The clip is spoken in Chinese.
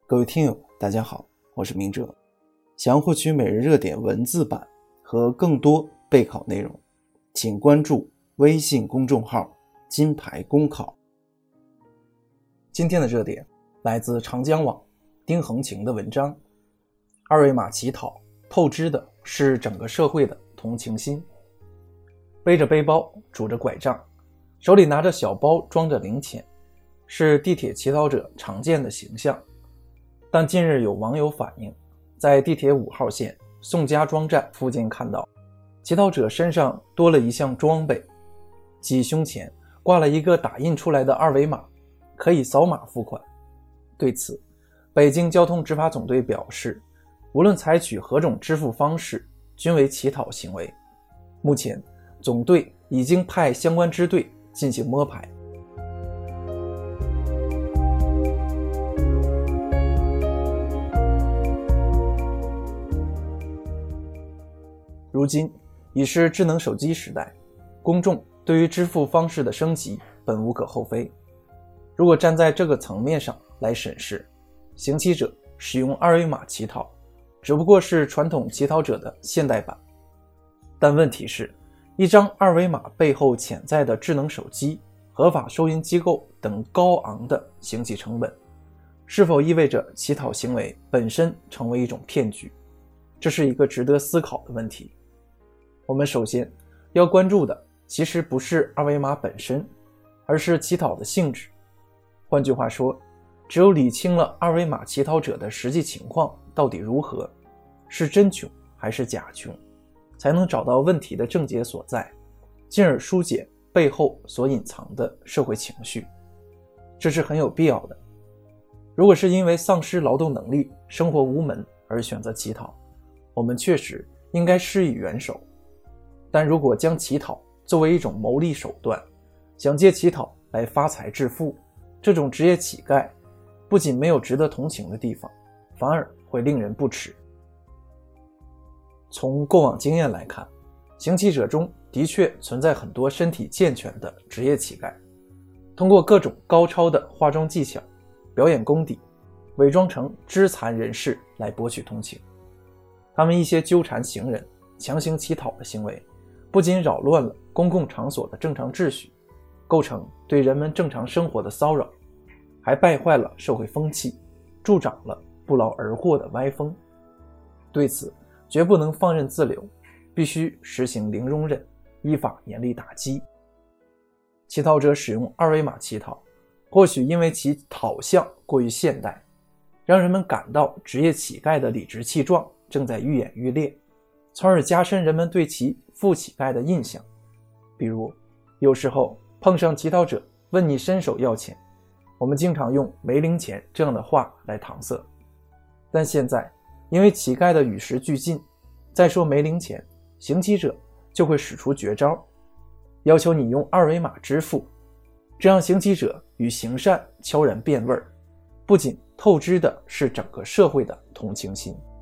各位听友大家好，我是明哲。想要获取每日热点文字版和更多备考内容，请关注微信公众号金牌公考。今天的热点来自长江网丁恒晴的文章，二维码乞讨透支的是整个社会的同情心。背着背包，拄着拐杖，手里拿着小包装着零钱，是地铁乞讨者常见的形象。但近日有网友反映，在地铁5号线宋家庄站附近看到乞讨者身上多了一项装备，即胸前挂了一个打印出来的二维码，可以扫码付款。对此，北京交通执法总队表示，无论采取何种支付方式均为乞讨行为。目前总队已经派相关支队进行摸排。如今已是智能手机时代，公众对于支付方式的升级本无可厚非。如果站在这个层面上来审视，行乞者使用二维码乞讨只不过是传统乞讨者的现代版。但问题是，一张二维码背后潜在的智能手机、合法收银机构等高昂的行乞成本，是否意味着乞讨行为本身成为一种骗局？这是一个值得思考的问题。我们首先要关注的其实不是二维码本身，而是乞讨的性质。换句话说，只有理清了二维码乞讨者的实际情况到底如何，是真穷还是假穷，才能找到问题的症结所在，进而疏解背后所隐藏的社会情绪。这是很有必要的。如果是因为丧失劳动能力、生活无门而选择乞讨，我们确实应该施以援手。但如果将乞讨作为一种牟利手段，想借乞讨来发财致富，这种职业乞丐不仅没有值得同情的地方，反而会令人不齿。从过往经验来看，行乞者中的确存在很多身体健全的职业乞丐，通过各种高超的化妆技巧、表演功底，伪装成肢残人士来博取同情。他们一些纠缠行人、强行乞讨的行为，不仅扰乱了公共场所的正常秩序，构成对人们正常生活的骚扰，还败坏了社会风气，助长了不劳而获的歪风。对此绝不能放任自流，必须实行零容忍，依法严厉打击。乞讨者使用二维码乞讨，或许因为其讨相过于现代，让人们感到职业乞丐的理直气壮正在愈演愈烈，从而加深人们对其富乞丐的印象。比如有时候碰上乞讨者问你伸手要钱，我们经常用没零钱这样的话来搪塞。但现在因为乞丐的与时俱进，再说没零钱，行乞者就会使出绝招，要求你用二维码支付，这样行乞者与行善悄然变味儿，不仅透支的是整个社会的同情心。